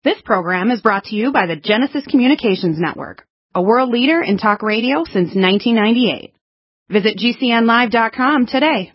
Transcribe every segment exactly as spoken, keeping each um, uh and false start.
This program is brought to you by the Genesis Communications Network, a world leader in talk radio since nineteen ninety-eight. Visit G C N live dot com today.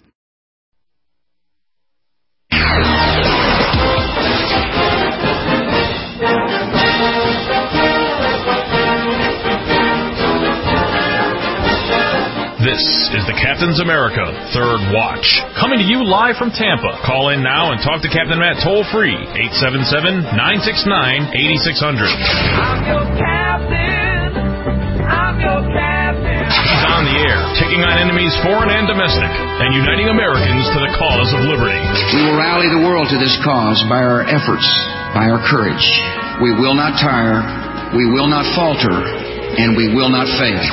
This is the Captain's America Third Watch, coming to you live from Tampa. Call in now and talk to Captain Matt toll-free, eight seven seven, nine six nine, eight six zero zero. I'm your captain. I'm your captain. He's on the air, taking on enemies foreign and domestic, and uniting Americans to the cause of liberty. We will rally the world to this cause by our efforts, by our courage. We will not tire, we will not falter, and we will not fail.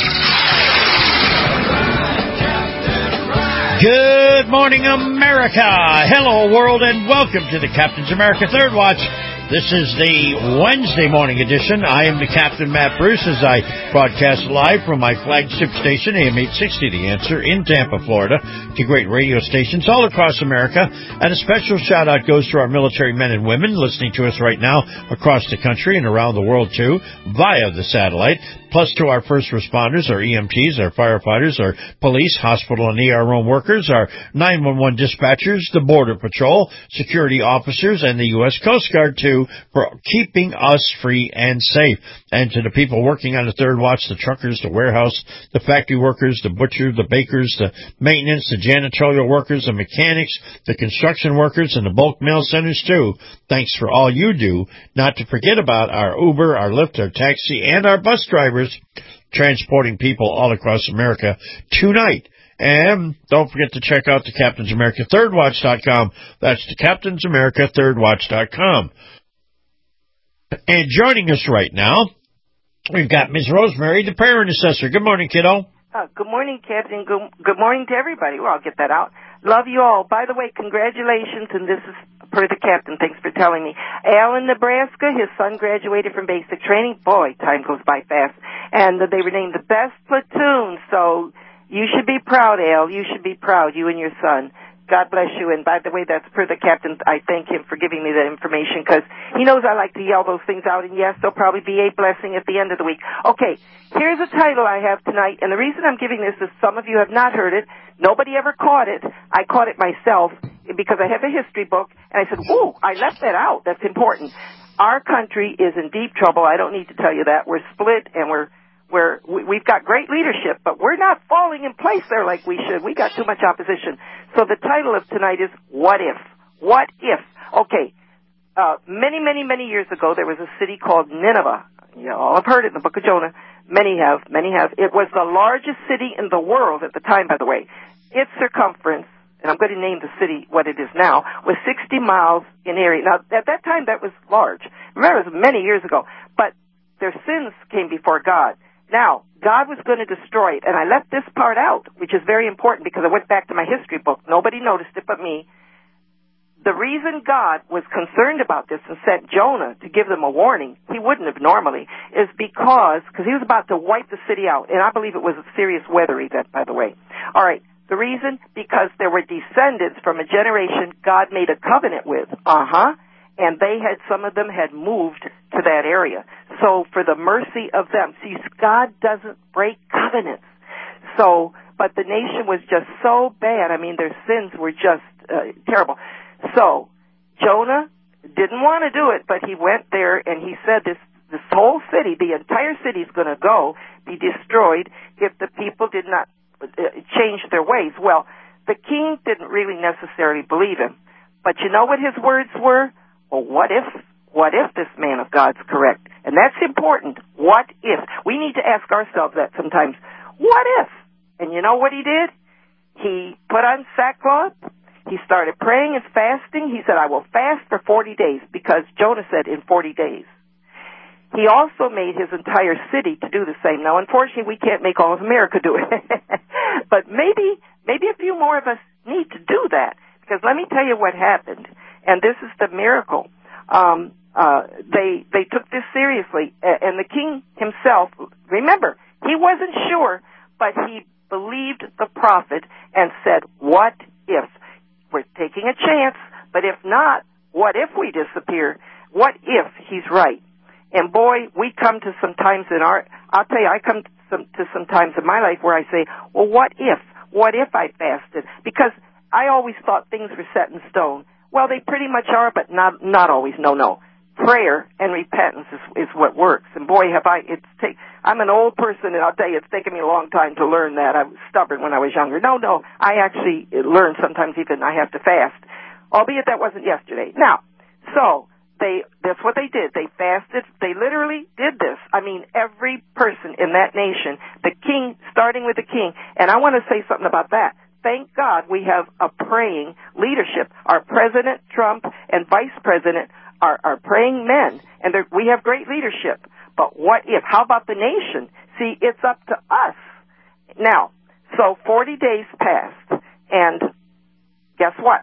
Good morning, America. Hello, world, and welcome to the Captain's America Third Watch. This is the Wednesday morning edition. I am the Captain, Matt Bruce, as I broadcast live from my flagship station, A M eight sixty, The Answer, in Tampa, Florida, to great radio stations all across America. And a special shout-out goes to our military men and women listening to us right now across the country and around the world, too, via the satellite. Plus to our first responders, our E M Ts, our firefighters, our police, hospital and E R room workers, our nine one one dispatchers, the Border Patrol, security officers, and the U S Coast Guard, too, for keeping us free and safe. And to the people working on the Third Watch, the truckers, the warehouse, the factory workers, the butcher, the bakers, the maintenance, the janitorial workers, the mechanics, the construction workers, and the bulk mail centers, too. Thanks for all you do. Not to forget about our Uber, our Lyft, our taxi, and our bus drivers transporting people all across America tonight. And don't forget to check out the Captain's America Third Watch dot com. That's the Captain's America Third Watch dot com. And joining us right now, we've got Miz Rosemary, the Parent Assessor. Good morning, kiddo. Uh, good morning, Captain. Good, good morning to everybody. Well, I'll get that out. Love you all. By the way, congratulations, and this is per the captain. Thanks for telling me. Al in Nebraska, his son graduated from basic training. Boy, time goes by fast. And they were named the best platoon, so you should be proud, Al. You should be proud, you and your son. God bless you. And by the way, that's per the captain. I thank him for giving me that information because he knows I like to yell those things out. And yes, there'll probably be a blessing at the end of the week. Okay, here's a title I have tonight. And the reason I'm giving this is some of you have not heard it. Nobody ever caught it. I caught it myself because I have a history book. And I said, ooh, I left that out. That's important. Our country is in deep trouble. I don't need to tell you that. We're split and we're We're, we've got great leadership, but we're not falling in place there like we should. We got too much opposition. So the title of tonight is, What If? What If? Okay, uh, many, many, many years ago, there was a city called Nineveh. You all have heard it in the book of Jonah. Many have, many have. It was the largest city in the world at the time, by the way. Its circumference, and I'm going to name the city what it is now, was sixty miles in area. Now, at that time, that was large. Remember, it was many years ago. But their sins came before God. Now, God was going to destroy it, and I left this part out, which is very important because I went back to my history book. Nobody noticed it but me. The reason God was concerned about this and sent Jonah to give them a warning, he wouldn't have normally, is because, because he was about to wipe the city out, and I believe it was a serious weather event, by the way. All right, the reason, because there were descendants from a generation God made a covenant with. Uh-huh. And they had, some of them had moved to that area. So for the mercy of them, see, God doesn't break covenants. So, but the nation was just so bad. I mean, their sins were just uh, terrible. So Jonah didn't want to do it, but he went there and he said this, this whole city, the entire city is going to go, be destroyed if the people did not uh, change their ways. Well, the king didn't really necessarily believe him. But you know what his words were? Well, what if, what if this man of God's correct? And that's important. What if? We need to ask ourselves that sometimes. What if? And you know what he did? He put on sackcloth. He started praying and fasting. He said, I will fast for forty days because Jonah said in forty days. He also made his entire city to do the same. Now, unfortunately, we can't make all of America do it. But maybe, maybe a few more of us need to do that. Because let me tell you what happened. And this is the miracle. Um, uh, they they took this seriously, and the king himself. Remember, he wasn't sure, but he believed the prophet and said, "What if we're taking a chance? But if not, what if we disappear?" What if he's right? And boy, we come to some times in our, I'll tell you, I come to some, to some times in my life where I say, well, what if? What if I fasted? Because I always thought things were set in stone. Well, they pretty much are, but not, not always. No, no. Prayer and repentance is, is what works. And boy, have I, it's take, I'm an old person, and I'll tell you, it's taken me a long time to learn that. I was stubborn when I was younger. No, no, I actually learned sometimes even I have to fast, albeit that wasn't yesterday. Now, so, They, that's what they did. They fasted. They literally did this. I mean, every person in that nation, the king, starting with the king. And I want to say something about that. Thank God we have a praying leadership. Our President Trump and Vice President are, are praying men, and we have great leadership. But what if? How about the nation? See, it's up to us. Now, so forty days passed, and guess what?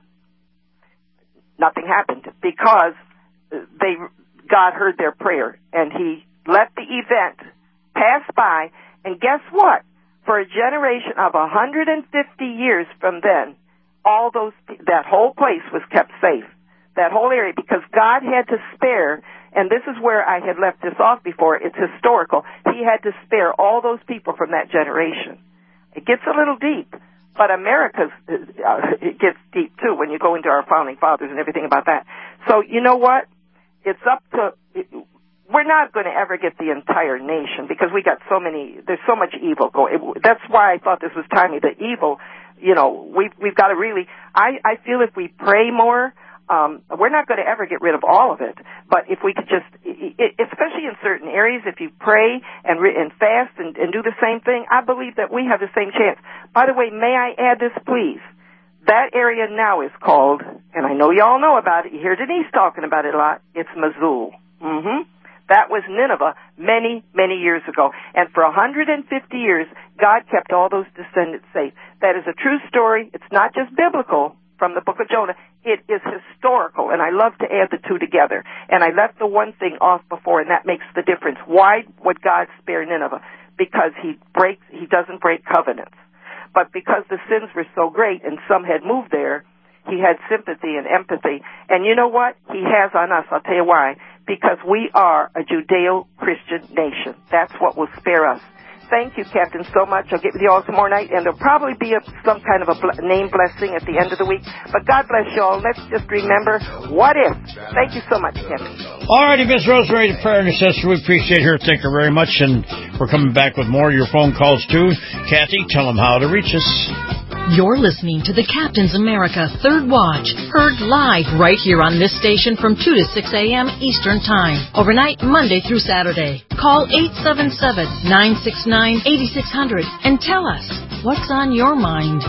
Nothing happened because they, God heard their prayer, and he let the event pass by, and guess what? For a generation of one hundred fifty years from then, all those, that whole place was kept safe, that whole area, because God had to spare, and this is where I had left this off before, it's historical, he had to spare all those people from that generation. It gets a little deep, but America's, uh, it gets deep too when you go into our founding fathers and everything about that. So, you know what? It's up to, we're not going to ever get the entire nation because we got so many, there's so much evil going. That's why I thought this was timely. The evil, you know, we've, we've got to really, I, I feel if we pray more, um, we're not going to ever get rid of all of it. But if we could just, especially in certain areas, if you pray and, and fast and, and do the same thing, I believe that we have the same chance. By the way, may I add this, please? That area now is called, and I know you all know about it, you hear Denise talking about it a lot, it's Mosul. Mm-hmm. That was Nineveh many, many years ago. And for one hundred fifty years, God kept all those descendants safe. That is a true story. It's not just biblical from the book of Jonah. It is historical, and I love to add the two together. And I left the one thing off before, and that makes the difference. Why would God spare Nineveh? Because he breaks, he doesn't break covenants. But because the sins were so great and some had moved there, he had sympathy and empathy. And you know what? He has on us. I'll tell you why. Because we are a Judeo-Christian nation. That's what will spare us. Thank you, Captain, so much. I'll get with you all tomorrow night, and there'll probably be a, some kind of a bl- name blessing at the end of the week. But God bless you all. Let's just remember, what if? Thank you so much, Captain. All righty, Miss Rosemary, the prayer intercessor. We appreciate her. Thank her very much, and we're coming back with more of your phone calls, too. Kathy, tell them how to reach us. You're listening to the Captain's America Third Watch, heard live right here on this station from two to six a.m. Eastern Time, overnight Monday through Saturday. Call eight seven seven, nine six nine, eight six zero zero and tell us what's on your mind.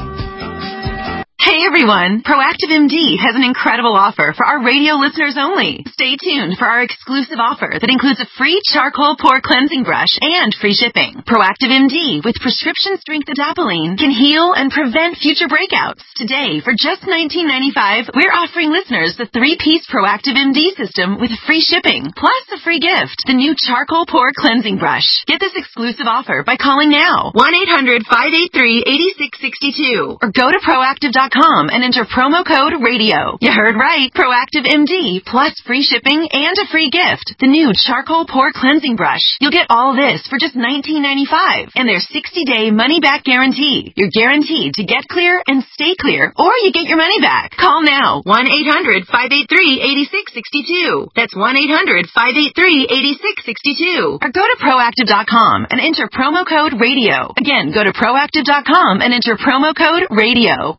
Hey everyone, Proactive M D has an incredible offer for our radio listeners only. Stay tuned for our exclusive offer that includes a free charcoal pore cleansing brush and free shipping. Proactive M D with prescription strength adapalene can heal and prevent future breakouts. Today, for just nineteen ninety-five dollars, we're offering listeners the three-piece Proactive M D system with free shipping, plus a free gift, the new charcoal pore cleansing brush. Get this exclusive offer by calling now, one eight hundred, five eight three, eight six six two, or go to proactive dot com and enter promo code radio. You heard right. Proactive M D plus free shipping and a free gift. The new charcoal pore cleansing brush. You'll get all this for just nineteen ninety-five dollars and their sixty-day money-back guarantee. You're guaranteed to get clear and stay clear, or you get your money back. Call now. one eight hundred, five eight three, eight six six two. That's one eight hundred, five eight three, eight six six two. Or go to proactive dot com and enter promo code radio. Again, go to proactive dot com and enter promo code radio.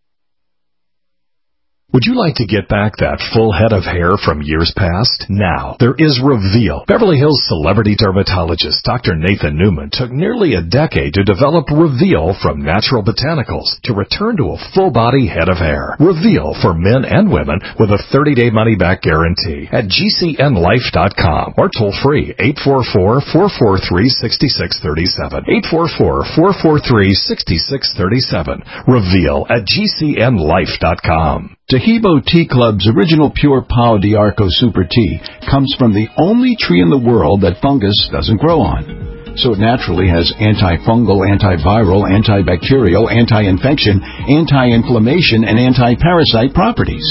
Would you like to get back that full head of hair from years past? Now, there is Reveal. Beverly Hills celebrity dermatologist Doctor Nathan Newman took nearly a decade to develop Reveal from natural botanicals to return to a full-body head of hair. Reveal for men and women with a thirty-day money-back guarantee at G C N life dot com or toll-free eight four four, four four three, six six three seven. eight four four, four four three, six six three seven. Reveal at G C N life dot com. Tahibo Tea Club's original Pure Pau D'Arco Super Tea comes from the only tree in the world that fungus doesn't grow on. So it naturally has antifungal, antiviral, antibacterial, anti-infection, anti-inflammation, and anti-parasite properties.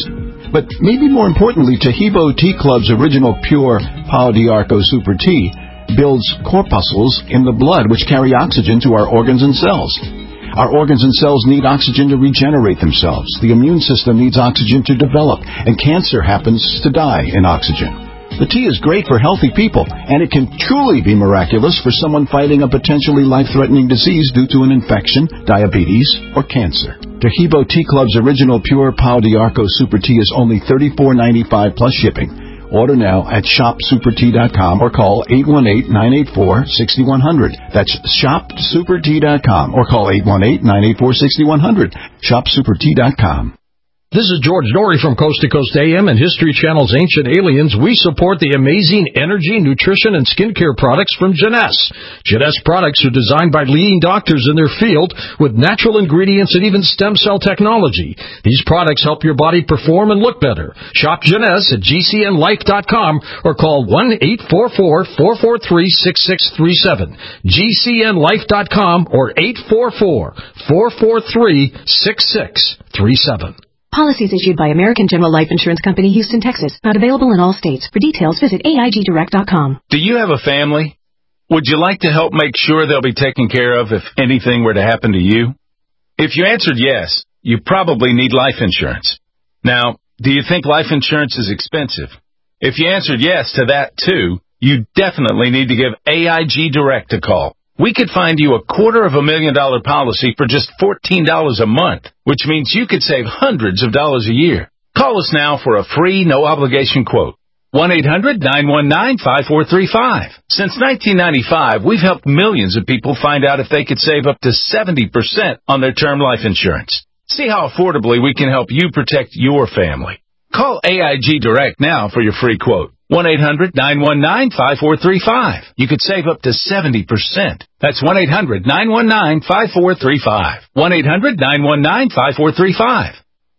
But maybe more importantly, Tahibo Tea Club's original pure Pau d'Arco Super Tea builds corpuscles in the blood which carry oxygen to our organs and cells. Our organs and cells need oxygen to regenerate themselves. The immune system needs oxygen to develop, and cancer happens to die in oxygen. The tea is great for healthy people, and it can truly be miraculous for someone fighting a potentially life-threatening disease due to an infection, diabetes, or cancer. Tahibo Tea Club's original pure Pau d'Arco Super Tea is only thirty-four ninety-five plus shipping. Order now at shop super tea dot com or call eight one eight, nine eight four, six one zero zero. That's shop super tea dot com or call eight one eight, nine eight four, six one zero zero. shop super tea dot com. This is George Norrie from Coast to Coast A M and History Channel's Ancient Aliens. We support the amazing energy, nutrition, and skincare products from Jeunesse. Jeunesse products are designed by leading doctors in their field with natural ingredients and even stem cell technology. These products help your body perform and look better. Shop Jeunesse at G C N life dot com or call one eight four four, four four three, six six three seven. G C N life dot com or eight four four, four four three, six six three seven. Policies issued by American General Life Insurance Company, Houston, Texas. Not available in all states. For details, visit A I G direct dot com. Do you have a family? Would you like to help make sure they'll be taken care of if anything were to happen to you? If you answered yes, you probably need life insurance. Now, do you think life insurance is expensive? If you answered yes to that, too, you definitely need to give A I G Direct a call. We could find you a quarter of a million dollar policy for just fourteen dollars a month, which means you could save hundreds of dollars a year. Call us now for a free, no-obligation quote. one eight hundred, nine one nine, five four three five. Since nineteen ninety-five, we've helped millions of people find out if they could save up to seventy percent on their term life insurance. See how affordably we can help you protect your family. Call A I G Direct now for your free quote. one eight hundred, nine one nine, five four three five. You could save up to seventy percent. That's one eight hundred, nine one nine, five four three five. one eight hundred, nine one nine, five four three five.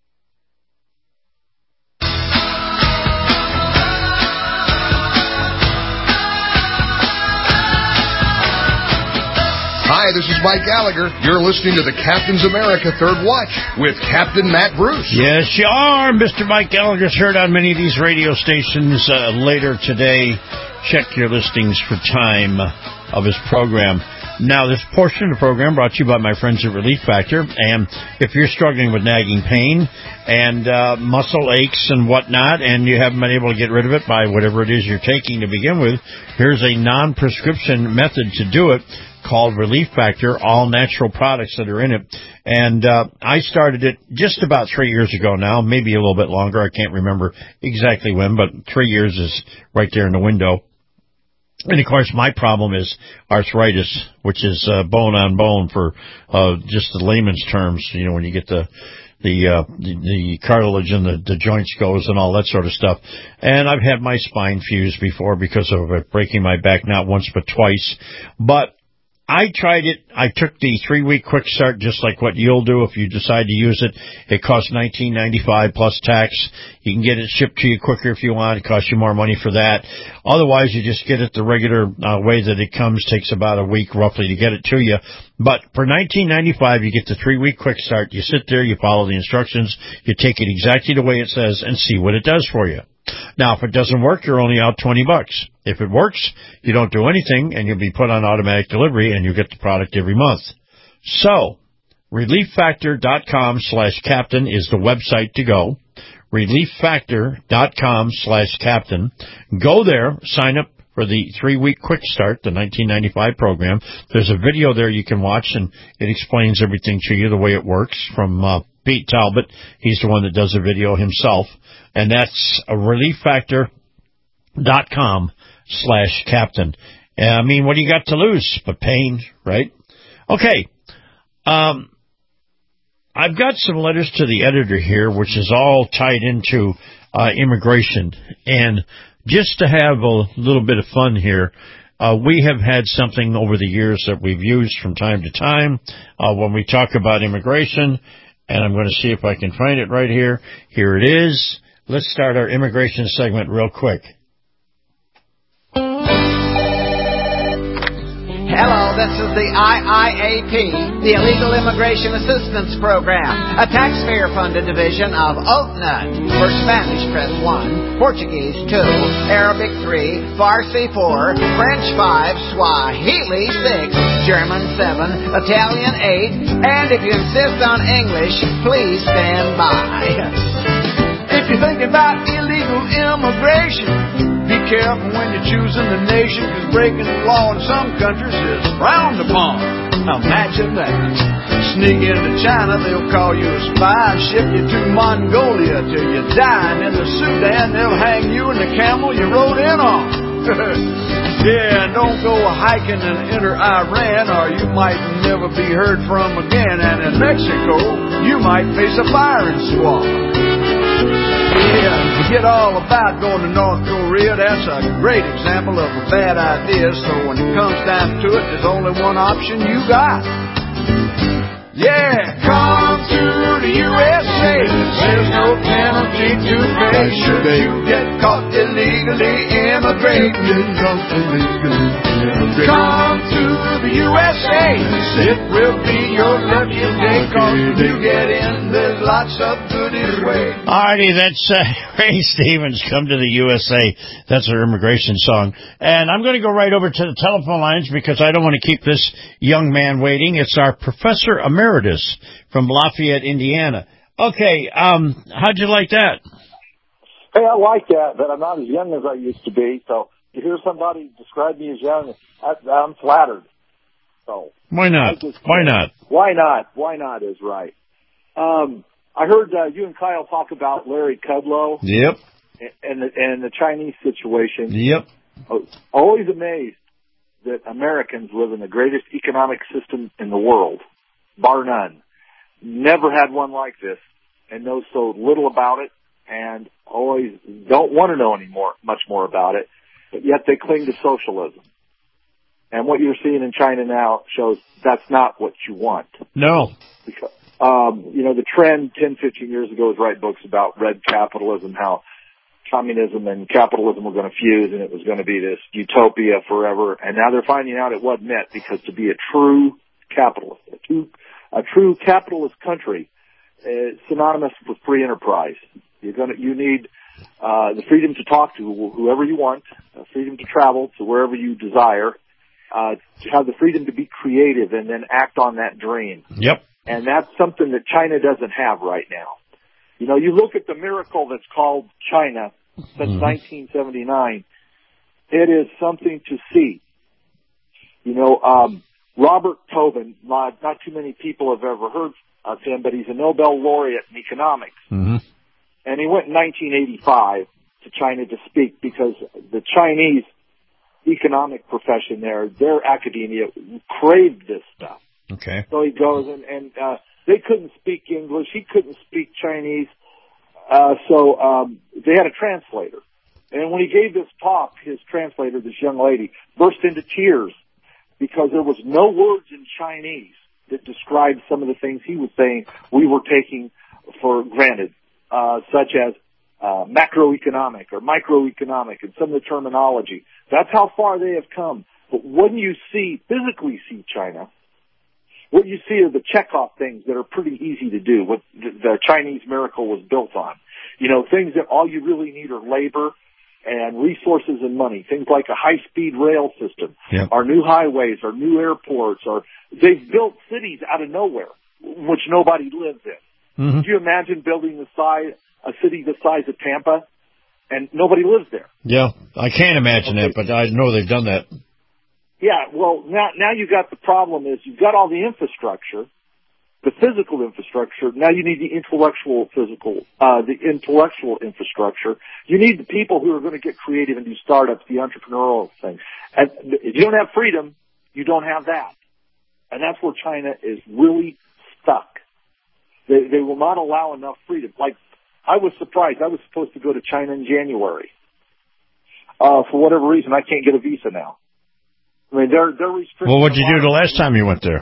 Hi, this is Mike Gallagher. You're listening to the Captain's America Third Watch with Captain Matt Bruce. Yes, you are. Mister Mike Gallagher's heard on many of these radio stations uh, later today. Check your listings for time of his program. Now, this portion of the program brought to you by my friends at Relief Factor. And if you're struggling with nagging pain and uh, muscle aches and whatnot, and you haven't been able to get rid of it by whatever it is you're taking to begin with, here's a non-prescription method to do it called Relief Factor, all natural products that are in it. And uh, I started it just about three years ago now, maybe a little bit longer. I can't remember exactly when, but three years is right there in the window. And, of course, my problem is arthritis, which is uh, bone on bone for uh, just the layman's terms, you know, when you get the the uh, the, the cartilage in the, the joints goes and all that sort of stuff. And I've had my spine fused before because of uh, breaking my back, not once but twice. But I tried it. I took the three-week quick start, just like what you'll do if you decide to use it. It costs nineteen ninety-five plus tax. You can get it shipped to you quicker if you want. It costs you more money for that. Otherwise, you just get it the regular uh, way that it comes. Takes about a week roughly to get it to you. But for nineteen ninety-five, you get the three-week quick start. You sit there, you follow the instructions, you take it exactly the way it says, and see what it does for you. Now, if it doesn't work, you're only out twenty bucks. If it works, you don't do anything, and you'll be put on automatic delivery, and you get the product every month. So, relieffactor.com slash captain is the website to go. relieffactor.com slash captain. Go there, sign up for the three-week quick start, the nineteen ninety-five program. There's a video there you can watch, and it explains everything to you, the way it works, from uh, Pete Talbot. He's the one that does the video himself. And that's relieffactor.com slash captain. I mean, what do you got to lose but pain, right? Okay. Um, I've got some letters to the editor here, which is all tied into uh, immigration. And just to have a little bit of fun here, uh, we have had something over the years that we've used from time to time uh, when we talk about immigration. And I'm going to see if I can find it right here. Here it is. Let's start our immigration segment real quick. Hello, this is the I I A P, the Illegal Immigration Assistance Program, a taxpayer-funded division of OATNUT. For Spanish, press one, Portuguese two, Arabic three, Farsi four, French five, Swahili six, German seven, Italian eight, and if you insist on English, please stand by. If you're thinking about illegal immigration, be careful when you're choosing the nation, because breaking the law in some countries is frowned upon. Imagine that. Sneak into China, they'll call you a spy and ship you to Mongolia till you die. And in the Sudan, they'll hang you and the camel you rode in on. Yeah, and don't go hiking and enter Iran, or you might never be heard from again. And in Mexico, you might face a firing squad. Yeah, forget all about going to North Korea. That's a great example of a bad idea. So when it comes down to it, there's only one option you got. Yeah, come to the U S A. There's no penalty to pay should you get caught illegally immigrating. Come to the U S A. It will be your lucky day, cause when you get in, there's lots of goodies waiting. Alrighty, that's uh, Ray Stevens, Come to the U S A. That's our immigration song. And I'm going to go right over to the telephone lines because I don't want to keep this young man waiting. It's our Professor Emeritus from Lafayette, Indiana. Okay, um, how'd you like that? Hey, I like that, but I'm not as young as I used to be. So to hear somebody describe me as young, I, I'm flattered. So why not? Just, why not? Why not? Why not is right. Um, I heard uh, you and Kyle talk about Larry Kudlow. Yep. And the, and the Chinese situation. Yep. Always amazed that Americans live in the greatest economic system in the world, bar none. Never had one like this, and know so little about it, and always don't want to know any more, much more about it, but yet they cling to socialism. And what you're seeing in China now shows that's not what you want. No. Because, um, you know, the trend ten, fifteen years ago was write books about red capitalism, how communism and capitalism were going to fuse and it was going to be this utopia forever. And now they're finding out it wasn't it, because to be a true capitalist, a true, a true capitalist country is synonymous with free enterprise. You're going to, you need uh, the freedom to talk to whoever you want, uh, freedom to travel to wherever you desire, uh, to have the freedom to be creative and then act on that dream. Yep. And that's something that China doesn't have right now. You know, you look at the miracle that's called China since mm-hmm. nineteen seventy-nine, it is something to see. You know, um, Robert Tobin, not, not too many people have ever heard of him, but he's a Nobel laureate in economics. Mm-hmm. And he went in nineteen eighty-five to China to speak because the Chinese economic profession there, their academia craved this stuff. Okay. So he goes and, and uh, they couldn't speak English. He couldn't speak Chinese. Uh, so, um, they had a translator. And when he gave this talk, his translator, this young lady, burst into tears because there was no words in Chinese that described some of the things he was saying we were taking for granted, uh, such as, uh, macroeconomic or microeconomic and some of the terminology. That's how far they have come. But when you see, physically see China, what you see are the checkoff things that are pretty easy to do, what the, the Chinese miracle was built on. You know, things that all you really need are labor and resources and money, things like a high-speed rail system, yep. our new highways, our new airports, or they've built cities out of nowhere, which nobody lives in. Mm-hmm. Could you imagine building the size, a city the size of Tampa, and nobody lives there? Yeah, I can't imagine okay. that, but I know they've done that. Yeah, well, now, now you got the problem is you've got all the infrastructure, the physical infrastructure. Now you need the intellectual physical, uh, the intellectual infrastructure. You need the people who are going to get creative and do startups, the entrepreneurial thing. And if you don't have freedom, you don't have that. And that's where China is really stuck. They, they will not allow enough freedom. Like, I was surprised. I was supposed to go to China in January. Uh, for whatever reason, I can't get a visa now. I mean, they're, they're restricting. Well, what'd you do the last time you went there?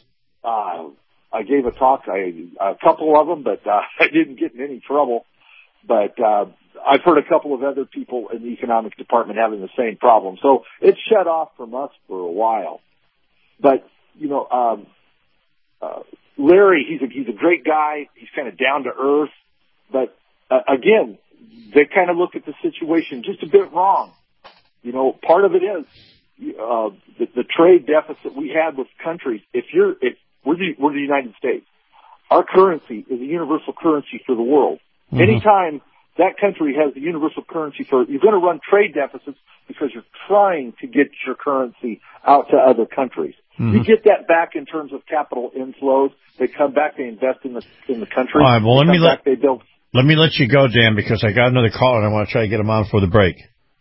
Uh, I gave a talk, I, a couple of them, but, uh, I didn't get in any trouble. But, uh, I've heard a couple of other people in the economic department having the same problem. So it's shut off from us for a while. But, you know, um, uh, Larry, he's a, he's a great guy. He's kind of down to earth. But, uh, again, they kind of look at the situation just a bit wrong. You know, part of it is, uh, the, the trade deficit we had with countries. If you're, if we're the, we're the United States, our currency is a universal currency for the world. Mm-hmm. Anytime that country has a universal currency for, you're going to run trade deficits because you're trying to get your currency out to other countries. Mm-hmm. You get that back in terms of capital inflows. They come back, they invest in the in the country. All right, well, let me back, let they build. let me let you go, Dan, because I got another caller and I want to try to get him on for the break.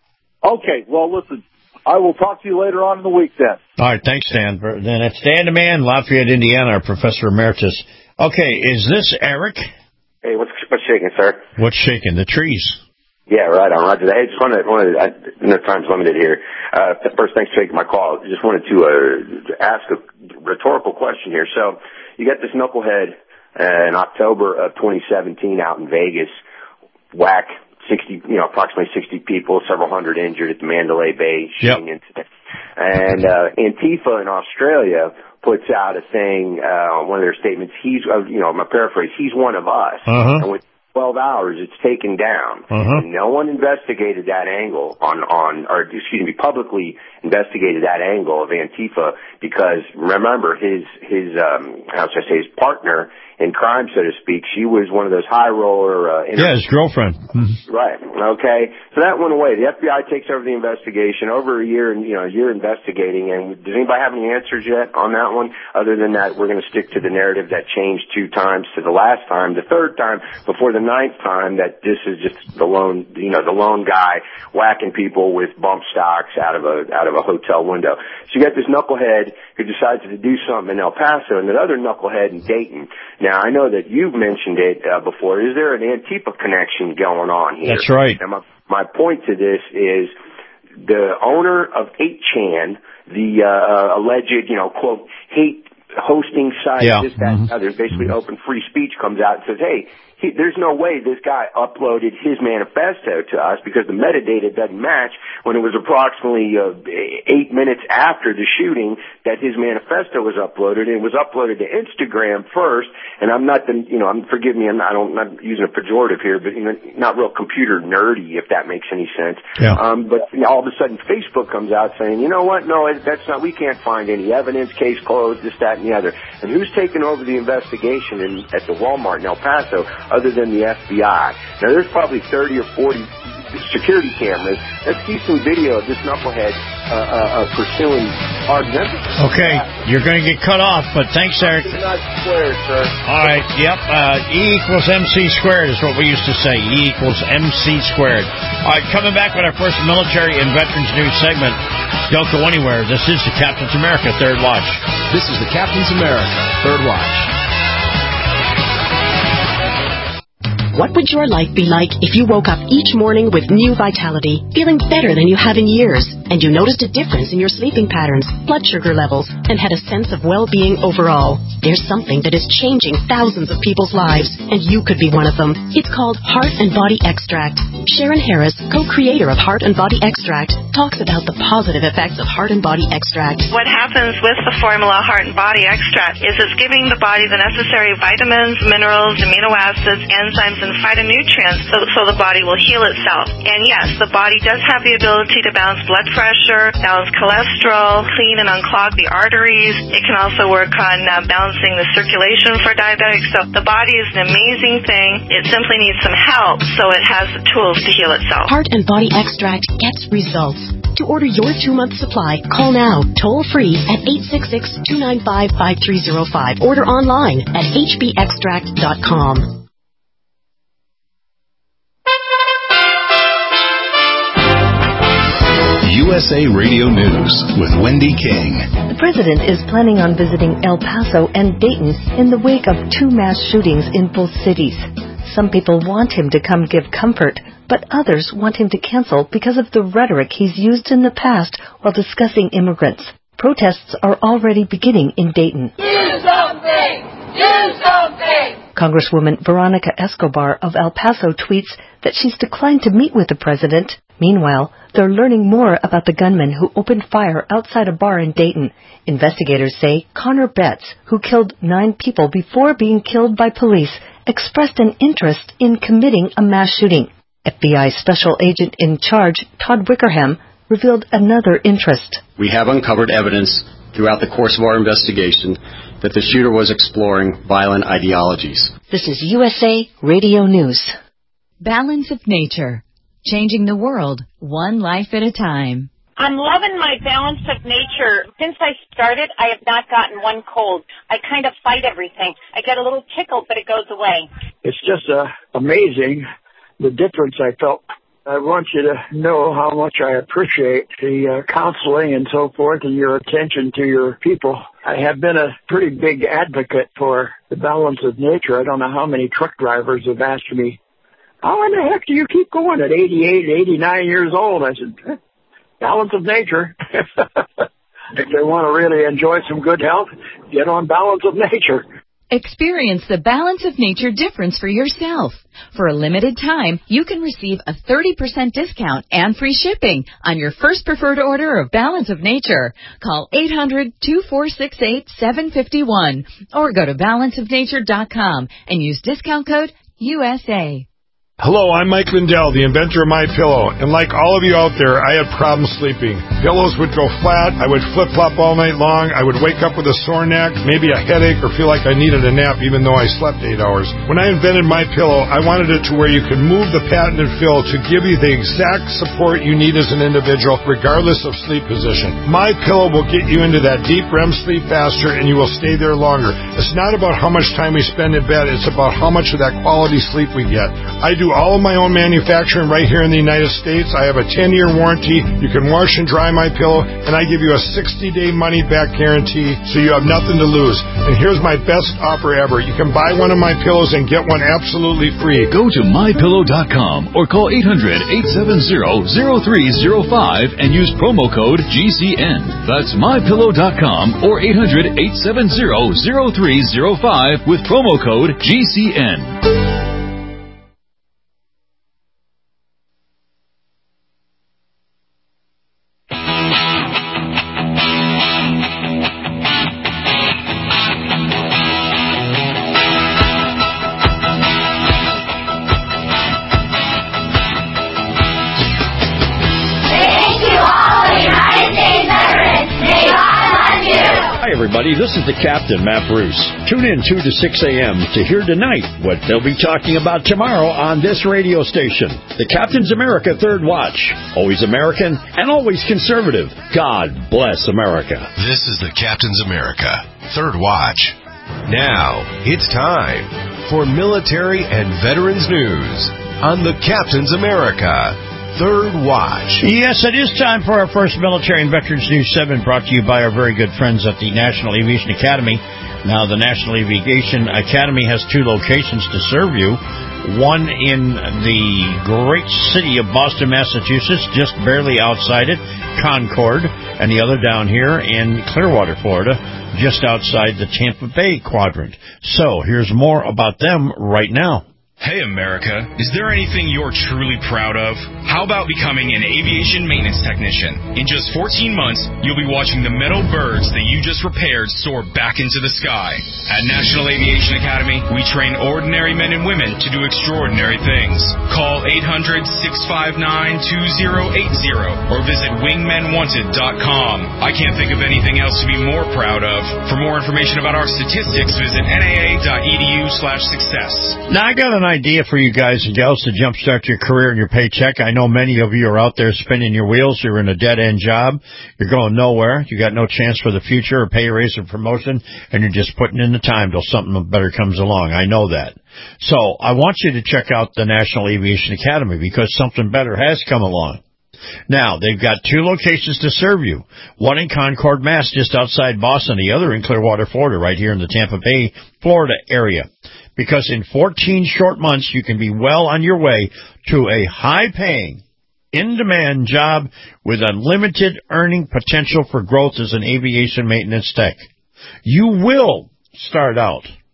Okay, well, listen, I will talk to you later on in the week then. All right, thanks, Dan. Then it's Dan the Man, Lafayette, Indiana, our professor emeritus. Okay, is this Eric? Hey, what's what's shaking, sir? What's shaking? The trees. Yeah, right on, Roger. Hey, just wanted, wanted I, no time's limited here. Uh, first, thanks for taking my call. Just wanted to uh, ask a rhetorical question here. So, you got this knucklehead uh, in October of twenty seventeen out in Vegas, whack sixty, you know, approximately sixty people, several hundred injured at the Mandalay Bay shooting yep. incident. And uh, Antifa in Australia puts out a thing uh, on one of their statements. He's, uh, you know, my paraphrase. He's one of us. Uh-huh. And with twelve hours, it's taken down. Uh-huh. And no one investigated that angle on, on, or excuse me, publicly investigated that angle of Antifa because remember his, his, um, how should I say, his partner in crime, so to speak, she was one of those high roller, uh, inter- yeah, his girlfriend. Mm-hmm. Right. Okay. So that went away. The F B I takes over the investigation over a year and, you know, a year investigating. And does anybody have any answers yet on that one? Other than that, we're going to stick to the narrative that changed two times to the last time, the third time before the ninth time that this is just the lone, you know, the lone guy whacking people with bump stocks out of a, out of a hotel window. So you got this knucklehead who decides to do something in El Paso and that other knucklehead in Dayton. Now, I know that you've mentioned it uh, before. Is there an Antifa connection going on here? That's right. And my, my point to this is the owner of eight chan, the uh, alleged, you know, quote, hate hosting site, yeah. this, that, mm-hmm. and other, basically mm-hmm. open free speech comes out and says, hey, he, there's no way this guy uploaded his manifesto to us because the metadata doesn't match when it was approximately uh, eight minutes after the shooting that his manifesto was uploaded. It was uploaded to Instagram first, and I'm not the, you know, I'm forgive me, I'm not, I don't, I'm not using a pejorative here, but you know, not real computer nerdy, if that makes any sense. Yeah. Um, but you know, all of a sudden Facebook comes out saying, you know what, no, that's not, we can't find any evidence, case closed, this, that, and the other. And who's taking over the investigation in, at the Walmart in El Paso? Other than the F B I. Now, there's probably thirty or forty security cameras. Let's see some video of this knucklehead uh, uh, uh, pursuing our members. Okay, you're going to get cut off, but thanks, Eric. Not squared, sir. All right, yep. Uh, E equals M C squared is what we used to say. E equals M C squared. All right, coming back with our first military and veterans news segment. Don't go anywhere. This is the Captain's America Third Watch. This is the Captain's America Third Watch. What would your life be like if you woke up each morning with new vitality, feeling better than you have in years, and you noticed a difference in your sleeping patterns, blood sugar levels, and had a sense of well-being overall? There's something that is changing thousands of people's lives, and you could be one of them. It's called Heart and Body Extract. Sharon Harris, co-creator of Heart and Body Extract, talks about the positive effects of Heart and Body Extract. What happens with the formula Heart and Body Extract is it's giving the body the necessary vitamins, minerals, amino acids, enzymes, and phytonutrients so, so the body will heal itself. And yes, the body does have the ability to balance blood pressure, balance cholesterol, clean and unclog the arteries. It can also work on uh, balancing the circulation for diabetics. So the body is an amazing thing. It simply needs some help so it has the tools to heal itself. Heart and Body Extract gets results. To order your two-month supply, call now, toll-free at eight six six, two nine five, five three zero five. Order online at h b extract dot com. U S A Radio News with Wendy King. The president is planning on visiting El Paso and Dayton in the wake of two mass shootings in both cities. Some people want him to come give comfort, but others want him to cancel because of the rhetoric he's used in the past while discussing immigrants. Protests are already beginning in Dayton. Do something! Do something! Congresswoman Veronica Escobar of El Paso tweets that she's declined to meet with the president Meanwhile, they're learning more about the gunman who opened fire outside a bar in Dayton. Investigators say Connor Betts, who killed nine people before being killed by police, expressed an interest in committing a mass shooting. F B I Special Agent in Charge, Todd Wickerham, revealed another interest. We have uncovered evidence throughout the course of our investigation that the shooter was exploring violent ideologies. This is U S A Radio News. Balance of Nature. Changing the world, one life at a time. I'm loving my Balance of Nature. Since I started, I have not gotten one cold. I kind of fight everything. I get a little tickle, but it goes away. It's just uh, amazing the difference I felt. I want you to know how much I appreciate the uh, counseling and so forth and your attention to your people. I have been a pretty big advocate for the Balance of Nature. I don't know how many truck drivers have asked me, how in the heck do you keep going at eighty-eight, eighty-nine years old? I said, Balance of Nature. If they want to really enjoy some good health, get on Balance of Nature. Experience the Balance of Nature difference for yourself. For a limited time, you can receive a thirty percent discount and free shipping on your first preferred order of Balance of Nature. Call eight hundred, two four six eight, seven five one or go to balance of nature dot com and use discount code U S A. Hello, I'm Mike Lindell, the inventor of MyPillow, and like all of you out there, I had problems sleeping. Pillows would go flat, I would flip-flop all night long, I would wake up with a sore neck, maybe a headache, or feel like I needed a nap even though I slept eight hours. When I invented MyPillow, I wanted it to where you could move the patented fill to give you the exact support you need as an individual, regardless of sleep position. MyPillow will get you into that deep R E M sleep faster, and you will stay there longer. It's not about how much time we spend in bed, it's about how much of that quality sleep we get. I do all of my own manufacturing right here in the United States. I have a ten-year warranty. You can wash and dry my pillow, and I give you a sixty-day money-back guarantee, so you have nothing to lose. And here's my best offer ever. You can buy one of my pillows and get one absolutely free. Go to my pillow dot com or call eight hundred, eight seven zero, zero three zero five and use promo code G C N. That's my pillow dot com or eight hundred, eight seven zero, zero three zero five with promo code G C N. This is the Captain, Matt Bruce. Tune in two to six a.m. to hear tonight what they'll be talking about tomorrow on this radio station. The Captain's America Third Watch. Always American and always conservative. God bless America. This is the Captain's America Third Watch. Now, it's time for military and veterans news on the Captain's America Third Watch. Yes, it is time for our first Military and Veterans News seven, brought to you by our very good friends at the National Aviation Academy. Now, the National Aviation Academy has two locations to serve you. One in the great city of Boston, Massachusetts, just barely outside it, Concord, and the other down here in Clearwater, Florida, just outside the Tampa Bay quadrant. So, here's more about them right now. Hey America, is there anything you're truly proud of? How about becoming an aviation maintenance technician? In just fourteen months, you'll be watching the metal birds that you just repaired soar back into the sky. At National Aviation Academy, we train ordinary men and women to do extraordinary things. Call eight hundred, six five nine, two zero eight zero or visit wingmen wanted dot com. I can't think of anything else to be more proud of. For more information about our statistics, visit N A A dot E D U slash success. Now, I got an idea for you guys and gals to jumpstart your career and your paycheck. I know many of you are out there spinning your wheels. You're in a dead-end job. You're going nowhere. You got no chance for the future or pay raise or promotion, and you're just putting in the time till something better comes along. I know that. So I want you to check out the National Aviation Academy because something better has come along. Now, they've got two locations to serve you. One in Concord, Mass, just outside Boston. The other in Clearwater, Florida, right here in the Tampa Bay, Florida area. Because in fourteen short months, you can be well on your way to a high-paying, in-demand job with unlimited earning potential for growth as an aviation maintenance tech. You will start out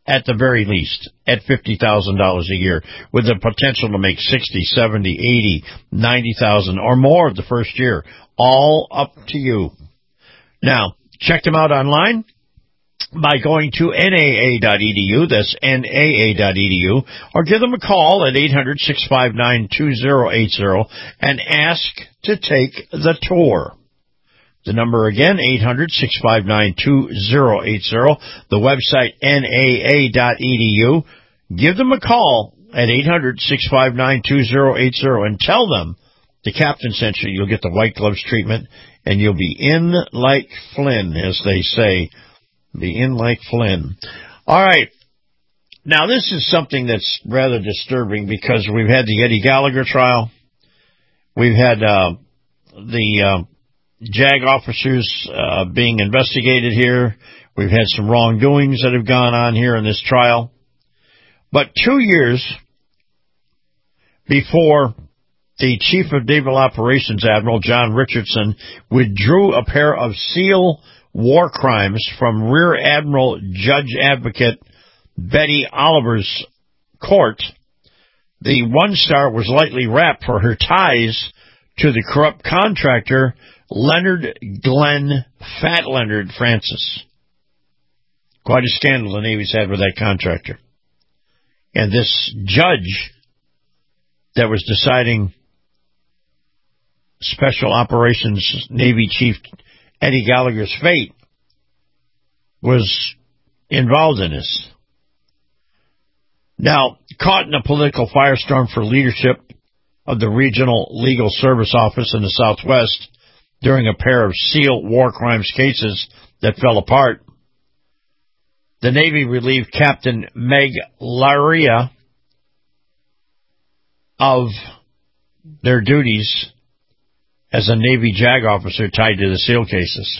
at the very least, at fifty thousand dollars a year, with the potential to make sixty, seventy, eighty, ninety thousand or more the first year. All up to you. Now, check them out online by going to N A A dot E D U, that's N A A dot E D U, or give them a call at eight hundred, six five nine, two zero eight zero and ask to take the tour. The number again, eight hundred, six five nine, two zero eight zero. The website, N A A dot E D U. Give them a call at eight hundred, six five nine, two zero eight zero and tell them the captain sent you. You'll get the white gloves treatment, and you'll be in like Flynn, as they say. Be in like Flynn. All right. Now, this is something that's rather disturbing because we've had the Eddie Gallagher trial. We've had uh, the... Uh, JAG officers uh, being investigated here. We've had some wrongdoings that have gone on here in this trial. But two years before the Chief of Naval Operations, Admiral John Richardson, withdrew a pair of SEAL war crimes from Rear Admiral Judge Advocate Betty Oliver's court, the one-star was lightly wrapped for her ties to the corrupt contractor Leonard Glenn Fat Leonard Francis. Quite a scandal the Navy's had with that contractor. And this judge that was deciding Special Operations Navy Chief Eddie Gallagher's fate was involved in this. Now, caught in a political firestorm for leadership of the Regional Legal Service Office in the Southwest, during a pair of SEAL war crimes cases that fell apart, the Navy relieved Captain Meg Laria of their duties as a Navy JAG officer tied to the SEAL cases.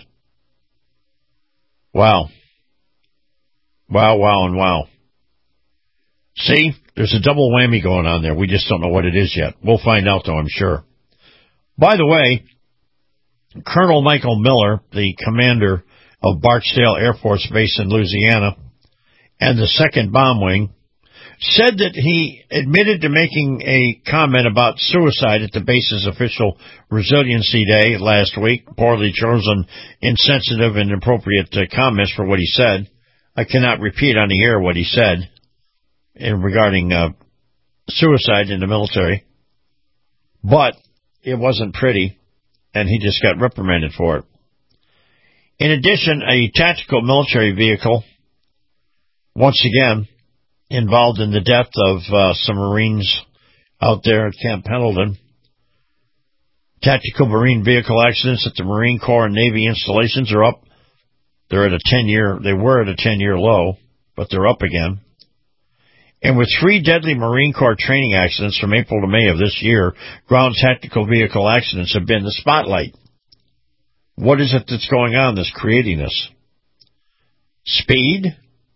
Wow. Wow, wow, and wow. See, there's a double whammy going on there. We just don't know what it is yet. We'll find out, though, I'm sure. By the way, Colonel Michael Miller, the commander of Barksdale Air Force Base in Louisiana, and the second Bomb Wing, said that he admitted to making a comment about suicide at the base's official Resiliency Day last week. Poorly chosen, insensitive, and inappropriate uh, comments for what he said. I cannot repeat on the air what he said in regarding uh, suicide in the military, but it wasn't pretty. And he just got reprimanded for it. In addition, a tactical military vehicle, once again, involved in the death of uh, some Marines out there at Camp Pendleton. Tactical Marine vehicle accidents at the Marine Corps and Navy installations are up. They're at a ten-year, they were at a ten-year low, but they're up again. And with three deadly Marine Corps training accidents from April to May of this year, ground tactical vehicle accidents have been the spotlight. What is it that's going on that's creating this? Speed?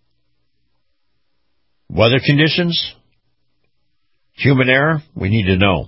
Weather conditions? Human error? We need to know.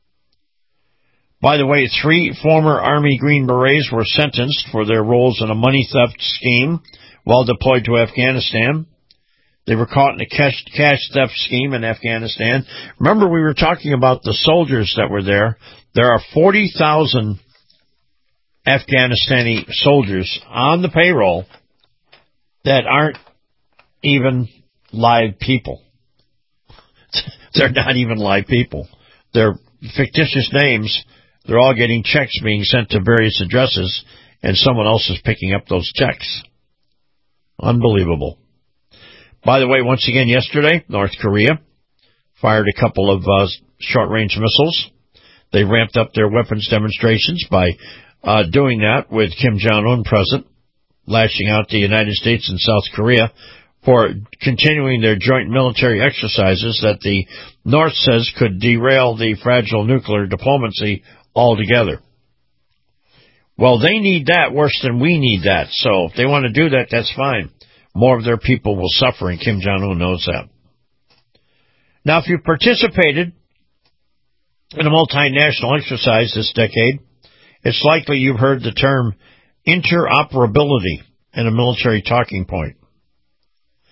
By the way, three former Army Green Berets were sentenced for their roles in a money theft scheme while deployed to Afghanistan. They were caught in a cash, cash theft scheme in Afghanistan. Remember, we were talking about the soldiers that were there. There are forty thousand Afghanistani soldiers on the payroll that aren't even live people. They're not even live people. They're fictitious names. They're all getting checks being sent to various addresses, and someone else is picking up those checks. Unbelievable. By the way, once again yesterday, North Korea fired a couple of uh, short-range missiles. They ramped up their weapons demonstrations by uh, doing that with Kim Jong-un present, lashing out to the United States and South Korea for continuing their joint military exercises that the North says could derail the fragile nuclear diplomacy altogether. Well, they need that worse than we need that. So if they want to do that, that's fine. More of their people will suffer, and Kim Jong-un knows that. Now, if you participated in a multinational exercise this decade, it's likely you've heard the term interoperability in a military talking point.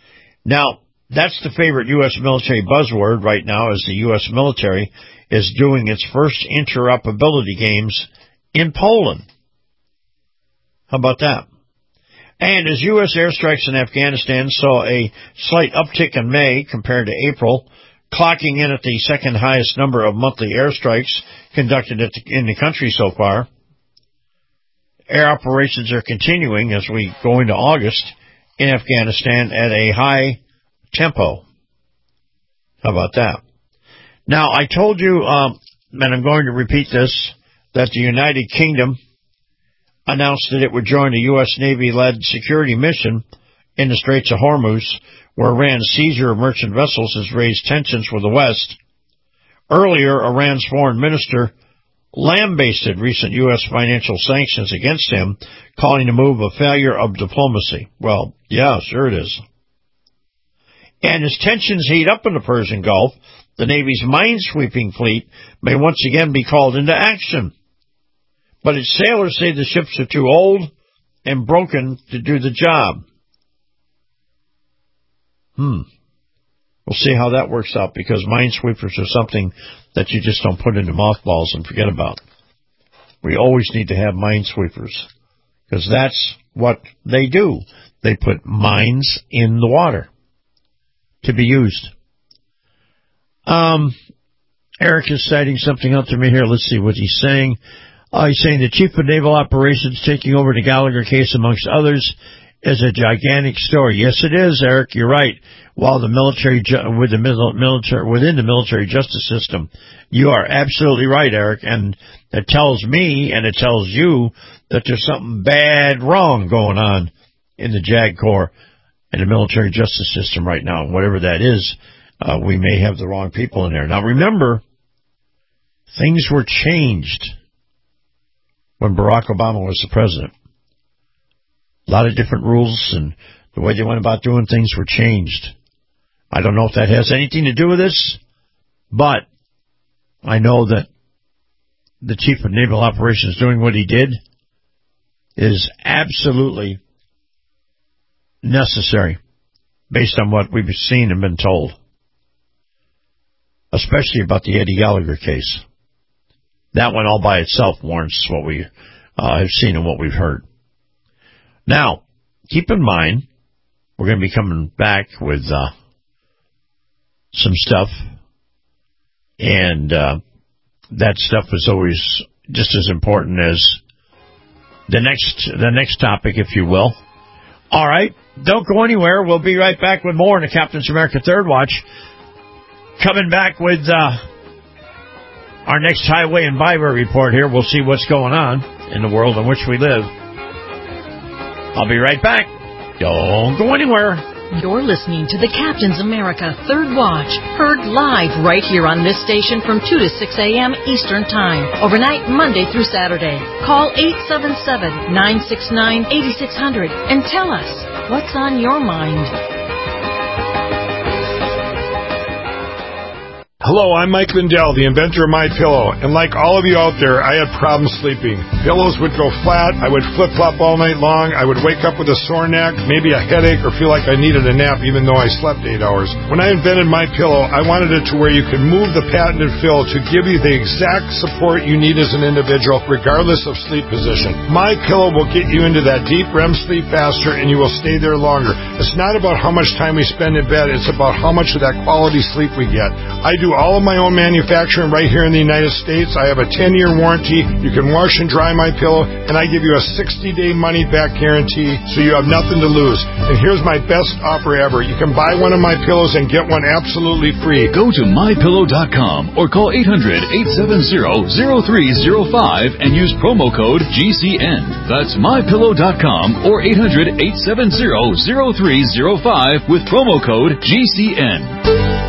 Now, that's the favorite U S military buzzword right now, is the U S military is doing its first interoperability games in Poland. How about that? And as U S airstrikes in Afghanistan saw a slight uptick in May compared to April, clocking in at the second highest number of monthly airstrikes conducted at the, in the country so far, air operations are continuing as we go into August in Afghanistan at a high tempo. How about that? Now, I told you, um, and I'm going to repeat this, that the United Kingdom announced that it would join a U S Navy-led security mission in the Straits of Hormuz, where Iran's seizure of merchant vessels has raised tensions with the West. Earlier, Iran's foreign minister lambasted recent U S financial sanctions against him, calling the move a failure of diplomacy. Well, yeah, sure it is. And as tensions heat up in the Persian Gulf, the Navy's minesweeping fleet may once again be called into action. But its sailors say the ships are too old and broken to do the job. Hmm. We'll see how that works out, because minesweepers are something that you just don't put into mothballs and forget about. We always need to have minesweepers, because that's what they do. They put mines in the water to be used. Um, Eric is citing something out to me here. Let's see what he's saying. Uh, he's saying the Chief of Naval Operations taking over the Gallagher case, amongst others, is a gigantic story. Yes, it is, Eric. You're right. While the military, ju- with the military, within the military justice system, you are absolutely right, Eric. And it tells me, and it tells you, that there's something bad wrong going on in the JAG Corps and the military justice system right now. And whatever that is, uh, we may have the wrong people in there. Now, remember, things were changed when Barack Obama was the president. A lot of different rules and the way they went about doing things were changed. I don't know if that has anything to do with this, but I know that the Chief of Naval Operations doing what he did is absolutely necessary based on what we've seen and been told, especially about the Eddie Gallagher case. That one all by itself warrants what we uh, have seen and what we've heard. Now, keep in mind, we're going to be coming back with uh, some stuff, and uh, that stuff is always just as important as the next the next topic, if you will. All right, don't go anywhere. We'll be right back with more in the Captain's America Third Watch. Coming back with uh, our next Highway and Byway report here. We'll see what's going on in the world in which we live. I'll be right back. Don't go anywhere. You're listening to the Captain's America Third Watch, heard live right here on this station from two to six a.m. Eastern Time, overnight Monday through Saturday. Call eight seven seven, nine six nine, eight six zero zero and tell us what's on your mind. Hello, I'm Mike Lindell, the inventor of MyPillow, and like all of you out there, I had problems sleeping. Pillows would go flat, I would flip-flop all night long, I would wake up with a sore neck, maybe a headache, or feel like I needed a nap even though I slept eight hours. When I invented MyPillow, I wanted it to where you could move the patented fill to give you the exact support you need as an individual, regardless of sleep position. MyPillow will get you into that deep R E M sleep faster, and you will stay there longer. It's not about how much time we spend in bed, it's about how much of that quality sleep we get. I do all of my own manufacturing right here in the United States. I have a ten-year warranty. You can wash and dry my pillow, and I give you a sixty-day money-back guarantee, so you have nothing to lose. And here's my best offer ever. You can buy one of my pillows and get one absolutely free. Go to my pillow dot com or call eight hundred, eight seven zero, zero three zero five and use promo code G C N. That's my pillow dot com or eight hundred, eight seven zero, zero three zero five with promo code G C N.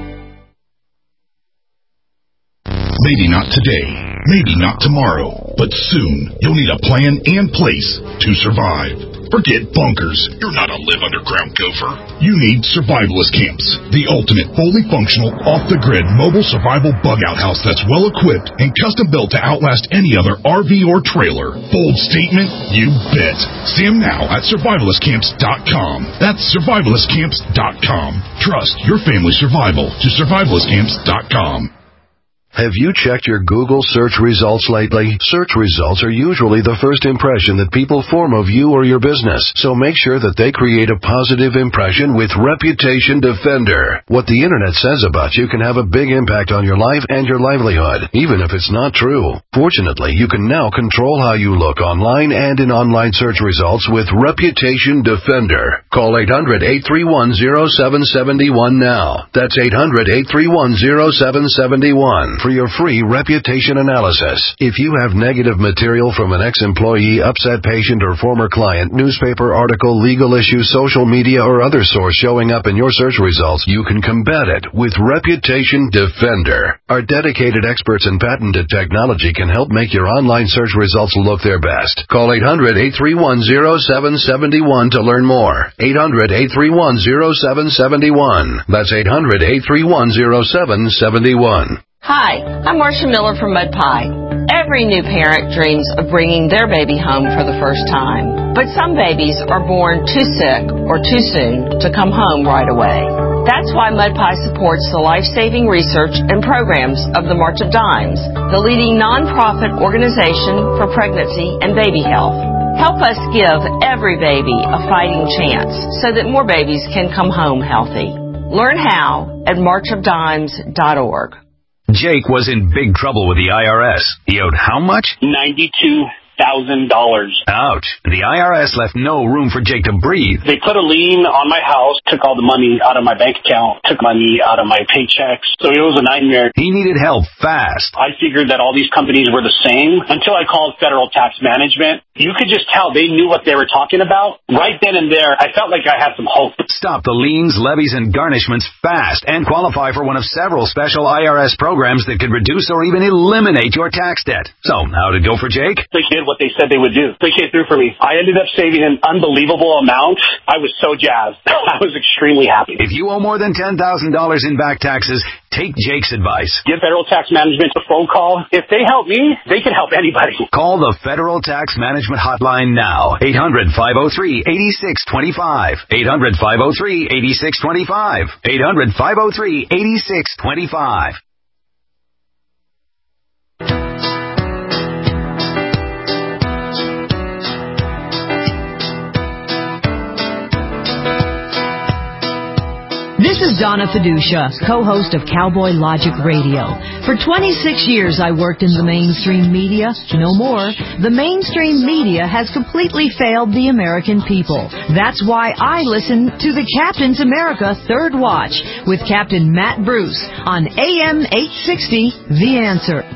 Maybe not today, maybe not tomorrow, but soon you'll need a plan and place to survive. Forget bunkers. You're not a live underground gopher. You need Survivalist Camps, the ultimate fully functional, off-the-grid mobile survival bug-out house that's well-equipped and custom-built to outlast any other R V or trailer. Bold statement? You bet. See them now at survivalist camps dot com. That's survivalist camps dot com. Trust your family's survival to survivalist camps dot com. Have you checked your Google search results lately? Search results are usually the first impression that people form of you or your business, so make sure that they create a positive impression with Reputation Defender. What the internet says about you can have a big impact on your life and your livelihood, even if it's not true. Fortunately, you can now control how you look online and in online search results with Reputation Defender. Call eight hundred, eight three one, zero seven seven one now. That's eight hundred, eight three one, zero seven seven one. For your free reputation analysis. If you have negative material from an ex-employee, upset patient, or former client, newspaper article, legal issue, social media, or other source showing up in your search results, you can combat it with Reputation Defender. Our dedicated experts in patented technology can help make your online search results look their best. Call eight hundred, eight three one, zero seven seven one to learn more. eight hundred, eight three one, zero seven seven one. That's eight hundred, eight three one, zero seven seven one. Hi, I'm Marcia Miller from Mud Pie. Every new parent dreams of bringing their baby home for the first time. But some babies are born too sick or too soon to come home right away. That's why Mud Pie supports the life-saving research and programs of the March of Dimes, the leading nonprofit organization for pregnancy and baby health. Help us give every baby a fighting chance so that more babies can come home healthy. Learn how at march of dimes dot org. Jake was in big trouble with the I R S. He owed how much? ninety-two thousand dollars. Ouch. The I R S left no room for Jake to breathe. They put a lien on my house, took all the money out of my bank account, took money out of my paychecks. So it was a nightmare. He needed help fast. I figured that all these companies were the same until I called Federal Tax Management. You could just tell they knew what they were talking about. Right then and there, I felt like I had some hope. Stop the liens, levies, and garnishments fast and qualify for one of several special I R S programs that could reduce or even eliminate your tax debt. So, how'd it go for Jake? They did what they said they would do. They came through for me. I ended up saving an unbelievable amount. I was so jazzed. I was extremely happy. If you owe more than ten thousand dollars in back taxes, take Jake's advice. Give Federal Tax Management a phone call. If they help me, they can help anybody. Call the Federal Tax Management Hotline now. eight hundred, five oh three, eight six two five. eight hundred, five oh three, eight six two five. eight hundred, five oh three, eight six two five. This is Donna Fiducia, co-host of Cowboy Logic Radio. For twenty-six years I worked in the mainstream media. No more. The mainstream media has completely failed the American people. That's why I listen to the Captain's America Third Watch with Captain Matt Bruce on A M eight sixty, The Answer.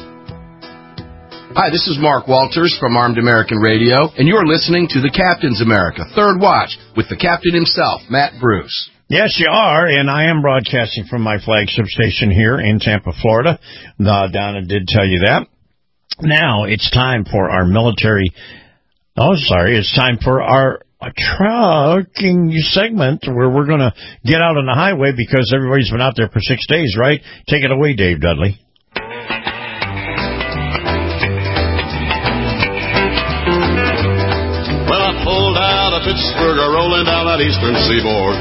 Hi, this is Mark Walters from Armed American Radio, and you're listening to the Captain's America Third Watch with the captain himself, Matt Bruce. Yes, you are, and I am broadcasting from my flagship station here in Tampa, Florida. Uh, Donna did tell you that. Now, it's time for our military... Oh, sorry, it's time for our trucking segment where we're going to get out on the highway because everybody's been out there for six days, right? Take it away, Dave Dudley. Well, I pulled out of Pittsburgh, rolling down that eastern seaboard.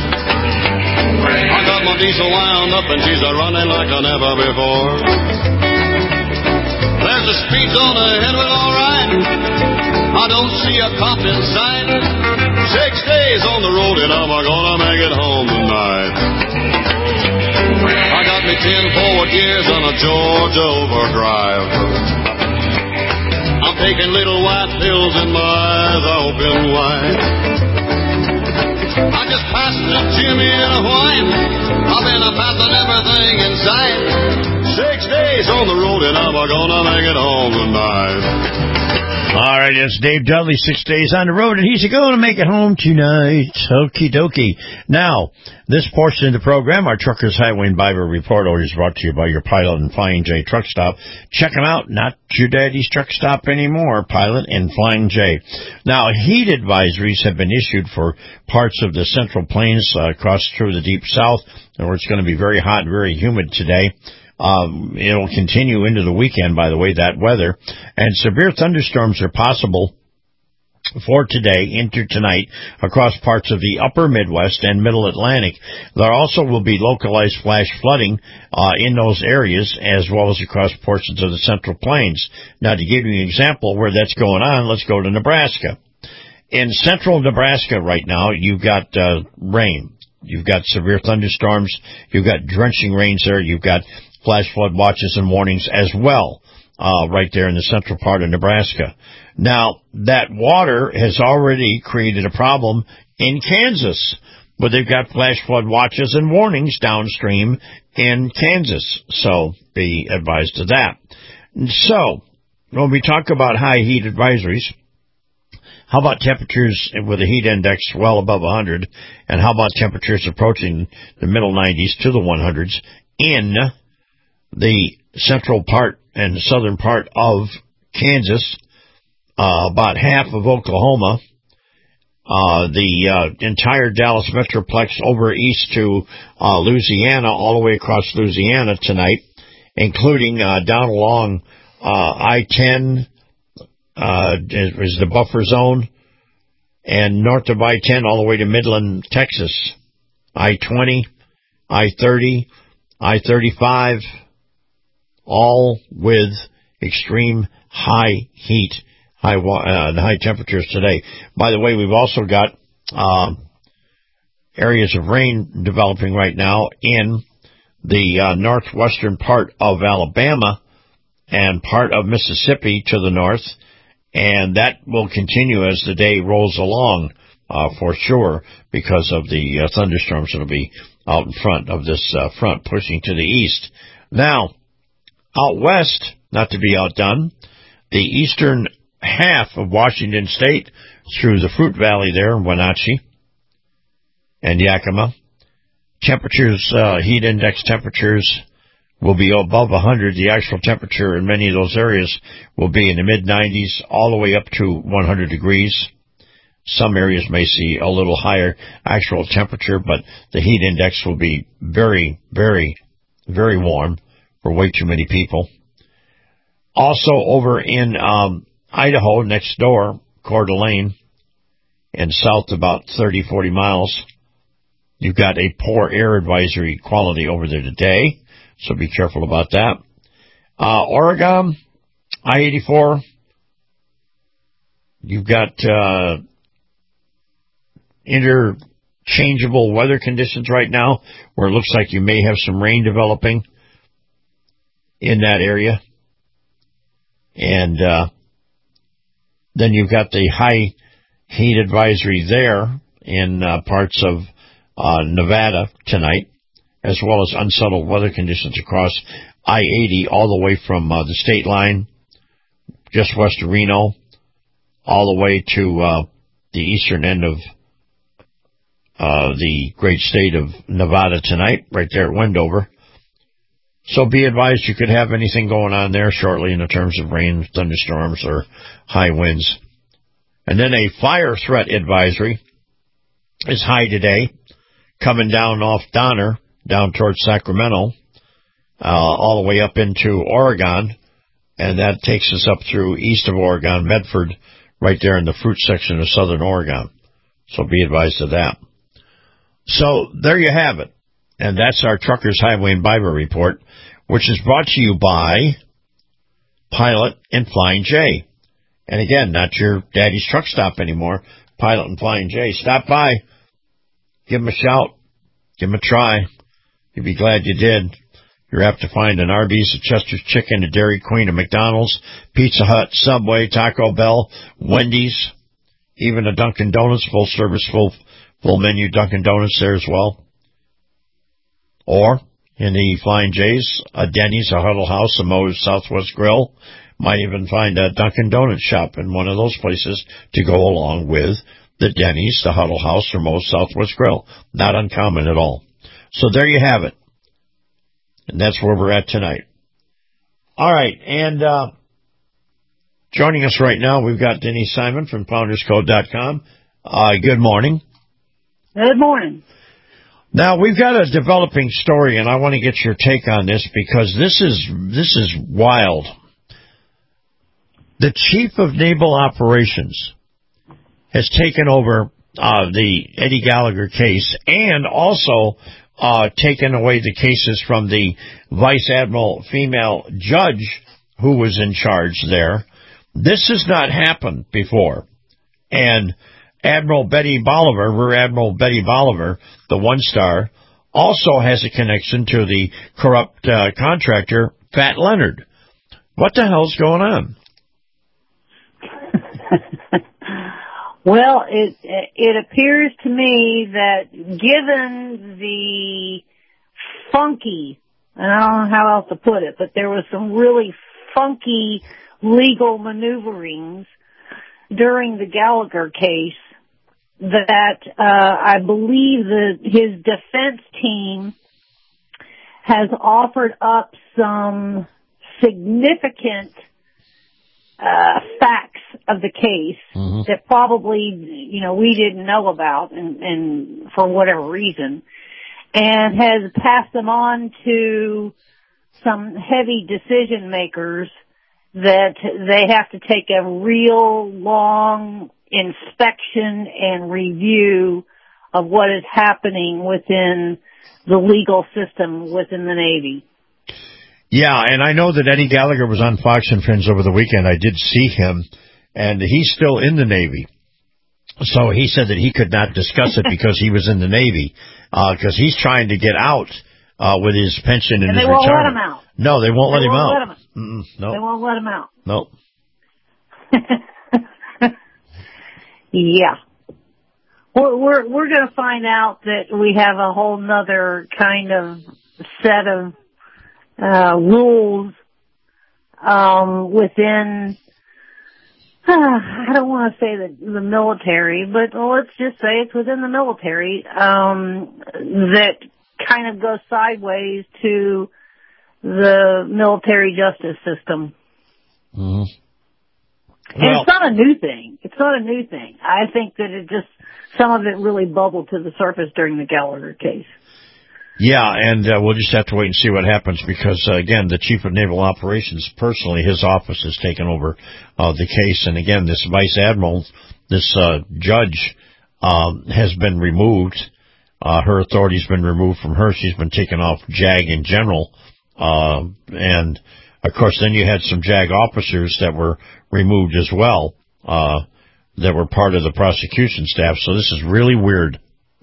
I got my diesel wound up and she's a-running like I never before. There's a speed zone ahead, well, all right. I don't see a cop in sight. Six days on the road and am I gonna make it home tonight? I got me ten forward gears on a Georgia overdrive. I'm taking little white pills and my eyes are open wide. I just passed a Jimmy and a wine. I've been a passing everything in sight. Six days on the road and I'm gonna make it home tonight. All right, it's Dave Dudley, six days on the road, and he's going to make it home tonight. Okie dokie. Now, this portion of the program, our Truckers Highway and Bible Report, always brought to you by your Pilot and Flying J Truck Stop. Check them out. Not your daddy's truck stop anymore, Pilot and Flying J. Now, heat advisories have been issued for parts of the Central Plains uh, across through the Deep South, where it's going to be very hot and very humid today. Um, it'll continue into the weekend, by the way, that weather. And severe thunderstorms are possible for today into tonight across parts of the upper Midwest and middle Atlantic. There also will be localized flash flooding uh, in those areas as well as across portions of the Central Plains. Now, to give you an example where that's going on, let's go to Nebraska. In central Nebraska right now, you've got uh, rain. You've got severe thunderstorms. You've got drenching rains there. You've got flash flood watches and warnings as well, uh, right there in the central part of Nebraska. Now, that water has already created a problem in Kansas, but they've got flash flood watches and warnings downstream in Kansas, so be advised of that. So, when we talk about high heat advisories, how about temperatures with a heat index well above one hundred, and how about temperatures approaching the middle nineties to the one hundreds in the central part and southern part of Kansas, uh, about half of Oklahoma, uh, the uh, entire Dallas Metroplex over east to uh, Louisiana, all the way across Louisiana tonight, including uh, down along uh, I ten, uh, is the buffer zone, and north of I ten all the way to Midland, Texas, I twenty, I thirty, I thirty-five, all with extreme high heat, high uh, high temperatures today. By the way, we've also got uh, areas of rain developing right now in the uh, northwestern part of Alabama and part of Mississippi to the north, and that will continue as the day rolls along uh, for sure because of the uh, thunderstorms that will be out in front of this uh, front pushing to the east. Now, out west, not to be outdone, the eastern half of Washington State through the Fruit Valley there, Wenatchee and Yakima, temperatures, uh, heat index temperatures will be above one hundred. The actual temperature in many of those areas will be in the mid nineties all the way up to one hundred degrees. Some areas may see a little higher actual temperature, but the heat index will be very, very, very warm for way too many people. Also over in um, Idaho, next door, Coeur d'Alene, and south about thirty, forty miles, you've got a poor air advisory quality over there today, so be careful about that. Uh, Oregon, I eighty-four, you've got uh, interchangeable weather conditions right now where it looks like you may have some rain developing in that area. And uh, then you've got the high heat advisory there in uh, parts of uh, Nevada tonight, as well as unsettled weather conditions across I eighty all the way from uh, the state line just west of Reno all the way to uh, the eastern end of uh, the great state of Nevada tonight, right there at Wendover. So be advised you could have anything going on there shortly in the terms of rain, thunderstorms, or high winds. And then a fire threat advisory is high today, coming down off Donner, down towards Sacramento, uh, all the way up into Oregon, and that takes us up through east of Oregon, Medford, right there in the fruit section of southern Oregon. So be advised of that. So there you have it. And that's our Truckers Highway and Bible Report, which is brought to you by Pilot and Flying J. And again, not your daddy's truck stop anymore. Pilot and Flying J. Stop by. Give them a shout. Give them a try. You'll be glad you did. You're apt to find an Arby's, a Chester's Chicken, a Dairy Queen, a McDonald's, Pizza Hut, Subway, Taco Bell, Wendy's, even a Dunkin' Donuts, full service, full full menu Dunkin' Donuts there as well. Or in the Flying J's, a Denny's, a Huddle House, a Moe's Southwest Grill, Might even find a Dunkin' Donuts shop in one of those places to go along with the Denny's, the Huddle House, or Moe's Southwest Grill. Not uncommon at all. So there you have it. And that's where we're at tonight. All right, and uh, joining us right now, we've got Denise Simon from Founders Code dot com. Uh, good morning. Good morning. Now, we've got a developing story, and I want to get your take on this because this is this is wild. The Chief of Naval Operations has taken over uh, the Eddie Gallagher case and also uh, taken away the cases from the Vice Admiral female judge who was in charge there. This has not happened before. And Admiral Betty Bolivar, Rear Admiral Betty Bolivar, the one-star, also has a connection to the corrupt uh, contractor, Fat Leonard. What the hell's going on? Well, it it appears to me that given the funky, and I don't know how else to put it, but there was some really funky legal maneuverings during the Gallagher case that uh, I believe that his defense team has offered up some significant uh, facts of the case mm-hmm. that probably, you know, we didn't know about and, and for whatever reason, and has passed them on to some heavy decision makers that they have to take a real long inspection and review of what is happening within the legal system within the Navy. Yeah, and I know that Eddie Gallagher was on Fox and Friends over the weekend. I did see him, and he's still in the Navy. So he said that he could not discuss it because he was in the Navy, because uh, he's trying to get out uh, with his pension and, and his they won't retirement. let him out. No, they won't they let him won't out. Let him. Mm-mm, no. They won't let him out. No. Yeah. We're, we're, we're going to find out that we have a whole nother kind of set of, uh, rules, um, within, uh, I don't want to say the, the military, but well, let's just say it's within the military, um, that kind of go sideways to the military justice system. Mm-hmm. And well, it's not a new thing. It's not a new thing. I think that it just, some of it really bubbled to the surface during the Gallagher case. Yeah, and uh, we'll just have to wait and see what happens because, uh, again, the Chief of Naval Operations, personally, his office has taken over uh, the case. And, again, this Vice Admiral, this uh, judge, um, has been removed. Uh, her authority's been removed from her. She's been taken off JAG in general. Uh, and, of course, then you had some JAG officers that were removed as well, uh, that were part of the prosecution staff. So this is really weird.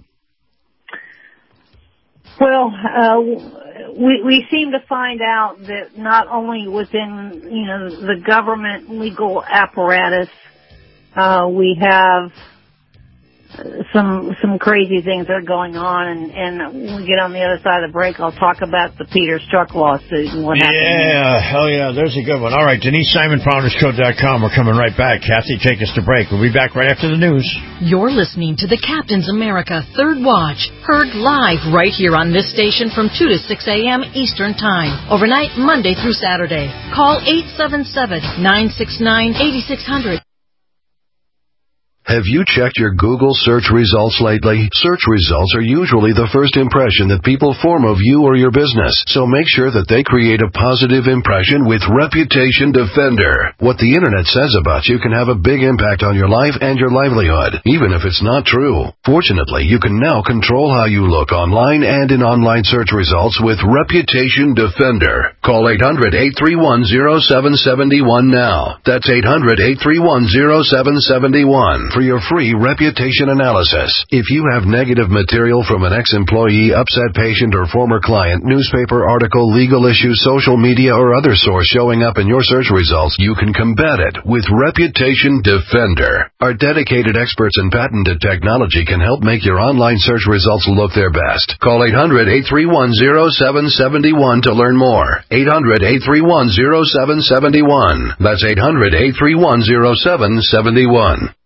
Well, uh, we, we seem to find out that not only within, you know, the government legal apparatus, uh, we have some some crazy things that are going on, and, and when we get on the other side of the break, I'll talk about the Peter Strzok lawsuit and what happened. Yeah, hell yeah, there's a good one. All right, Denise Simon, Founders Code dot com. We're coming right back. Kathy, take us to break. We'll be back right after the news. You're listening to the Captain's America Third Watch, heard live right here on this station from two to six a.m. Eastern Time, overnight Monday through Saturday. Call eight seven seven, nine six nine, eight six zero zero. Have you checked your Google search results lately? Search results are usually the first impression that people form of you or your business, so make sure that they create a positive impression with Reputation Defender. What the internet says about you can have a big impact on your life and your livelihood, even if it's not true. Fortunately, you can now control how you look online and in online search results with Reputation Defender. Call eight hundred, eight three one, zero seven seven one now. That's eight hundred, eight three one, zero seven seven one. for your free reputation analysis. If you have negative material from an ex-employee, upset patient, or former client, newspaper article, legal issue, social media, or other source showing up in your search results, you can combat it with Reputation Defender. Our dedicated experts in patented technology can help make your online search results look their best. Call eight hundred, eight three one, zero seven seven one to learn more. eight hundred, eight three one, zero seven seven one. That's eight hundred, eight three one, zero seven seven one.